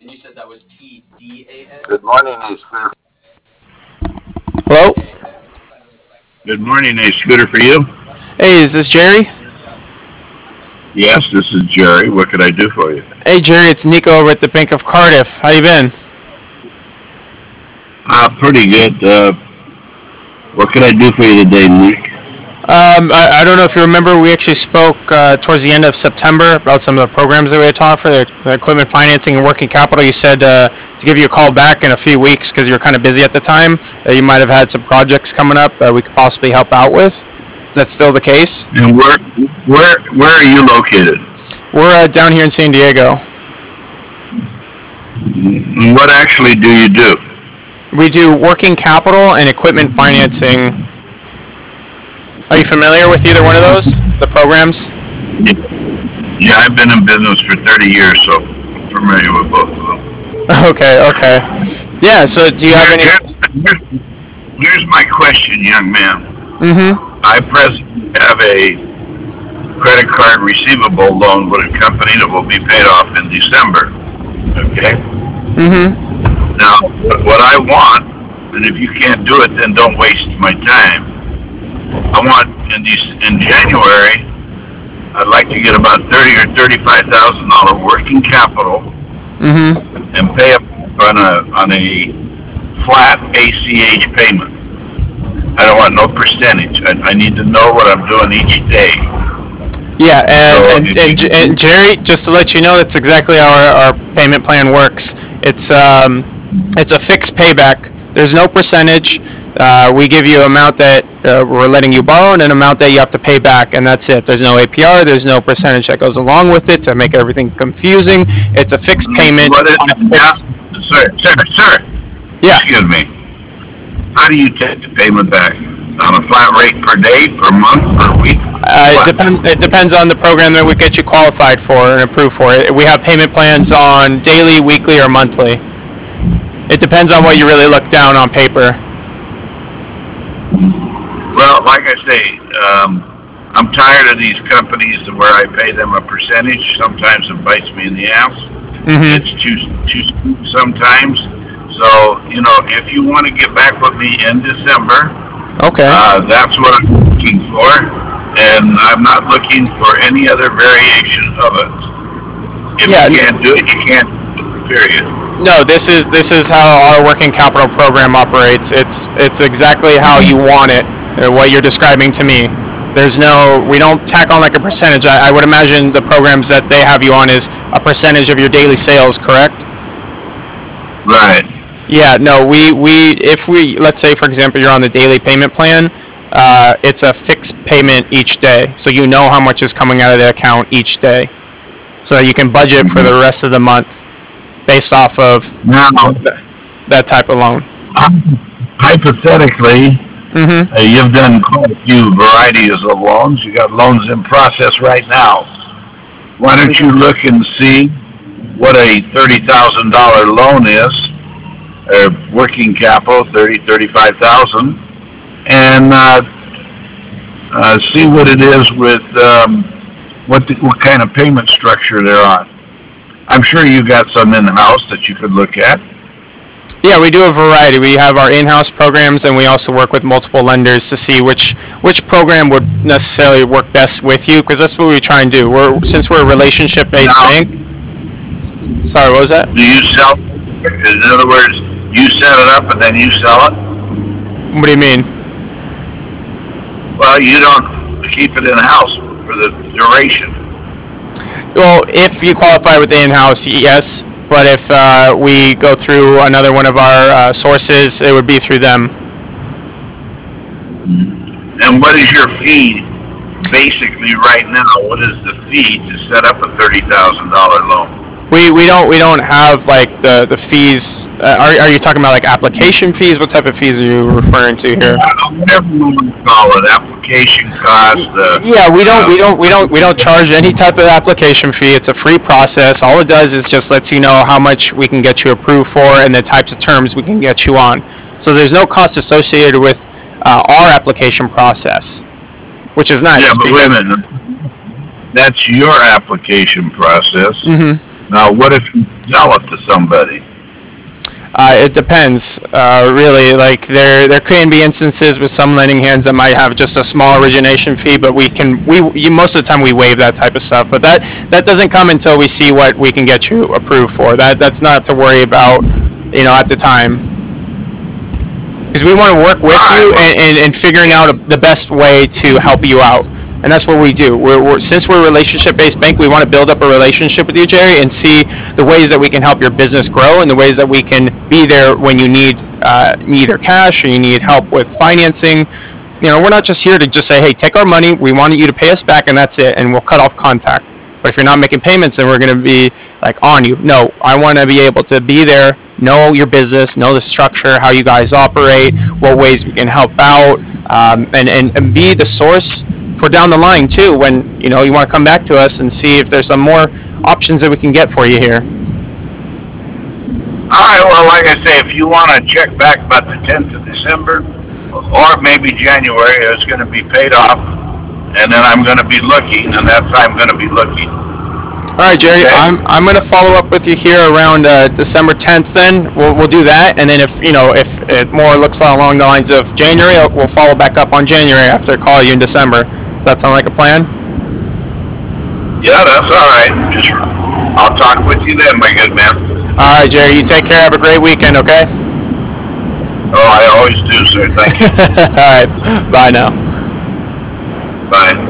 And you said that was TDAN? Good morning, a scooter. Hello? Good morning, a scooter for you. Hey, is this Jerry? Yes, this is Jerry. What could I do for you? Hey, Jerry, it's Nico over at the Bank of Cardiff. How you been? Pretty good. What could I do for you today, Nick? I don't know if you remember, we actually spoke towards the end of September about some of the programs that we had taught for the equipment financing and working capital. You said to give you a call back in a few weeks because you were kind of busy at the time. You might have had some projects coming up that we could possibly help out with. Is that still the case? And where are you located? We're down here in San Diego. And what actually do you do? We do working capital and equipment financing. Are you familiar with either one of those, the programs? Yeah, I've been in business for 30 years, so I'm familiar with both of them. Okay. Yeah, so do you have any... Here's my question, young man. Mm-hmm. I presently have a credit card receivable loan with a company that will be paid off in December. Okay? Mm-hmm. Now, what I want, and if you can't do it, then don't waste my time. I want in January, I'd like to get about $30,000 or $35,000 working capital, Mm-hmm. and pay up on a flat ACH payment. I don't want no percentage. I need to know what I'm doing each day. Yeah, and Jerry, just to let you know, that's exactly how our payment plan works. It's a fixed payback. There's no percentage. We give you an amount that we're letting you borrow and an amount that you have to pay back, and that's it. There's no APR. There's no percentage that goes along with it to make everything confusing. It's a fixed payment. Sir. Yeah. Excuse me. How do you take the payment back? On a flat rate per day, per month, per week? It depends on the program that we get you qualified for and approved for. We have payment plans on daily, weekly, or monthly. It depends on what you really look down on paper. Well, like I say, I'm tired of these companies where I pay them a percentage. Sometimes it bites me in the ass. Mm-hmm. It's too steep sometimes. So, if you want to get back with me in December, Okay. that's what I'm looking for, and I'm not looking for any other variation of it. If you can't do it, you can't do it, period. No, this is how our working capital program operates. It's exactly how you want it, what you're describing to me. We don't tack on like a percentage. I would imagine the programs that they have you on is a percentage of your daily sales, correct? Right. Yeah, no, if we, let's say, for example, you're on the daily payment plan, it's a fixed payment each day. So you know how much is coming out of the account each day. So you can budget for the rest of the month based off of that type of loan. Hypothetically, Mm-hmm. you've done quite a few varieties of loans. You got loans in process right now. Why don't you look and see what a $30,000 loan is, working capital, 35,000, and see what it is with what kind of payment structure they're on. I'm sure you got some in the house that you could look at. Yeah, we do a variety. We have our in-house programs, and we also work with multiple lenders to see which program would necessarily work best with you, because that's what we try and do. Since we're a relationship-based bank. Sorry, what was that? Do you sell? In other words, you set it up and then you sell it? What do you mean? Well, you don't keep it in-house for the duration. Well, if you qualify with the in-house, yes. But if we go through another one of our sources, it would be through them. And what is your fee, basically, right now? What is the fee to set up a $30,000 loan? We don't have like the fees. Are you talking about like application fees? What type of fees are you referring to here? Whatever you want to call it, application cost. Yeah, we don't charge any type of application fee. It's a free process. All it does is just lets you know how much we can get you approved for and the types of terms we can get you on. So there's no cost associated with our application process, which is nice. Yeah, but wait a minute. That's your application process. Mm-hmm. Now, what if you sell it to somebody? It depends, really. Like there can be instances with some lending hands that might have just a small origination fee, but most of the time we waive that type of stuff. But that doesn't come until we see what we can get you approved for. That's not to worry about, at the time. Because we want to work with you and figuring out the best way to help you out. And that's what we do. Since we're a relationship-based bank, we want to build up a relationship with you, Jerry, and see the ways that we can help your business grow and the ways that we can be there when you need either cash or you need help with financing. We're not just here to just say, hey, take our money, we want you to pay us back, and that's it, and we'll cut off contact. But if you're not making payments, then we're going to be like on you. No, I want to be able to be there, know your business, know the structure, how you guys operate, what ways we can help out, and be the source for down the line too, when you want to come back to us and see if there's some more options that we can get for you here. All right, well, like I say, if you want to check back about the 10th of December or maybe January, it's going to be paid off, and then I'm going to be looking, and that's how I'm going to be looking. All right, Jerry, okay. I'm going to follow up with you here around December 10th. Then we'll do that, and then if it more looks along the lines of January, we'll follow back up on January after I call you in December. Does that sound like a plan? Yeah, that's all right. I'll talk with you then, my good man. All right, Jerry, you take care. Have a great weekend, okay? Oh, I always do, sir. Thank you. All right, bye now. Bye.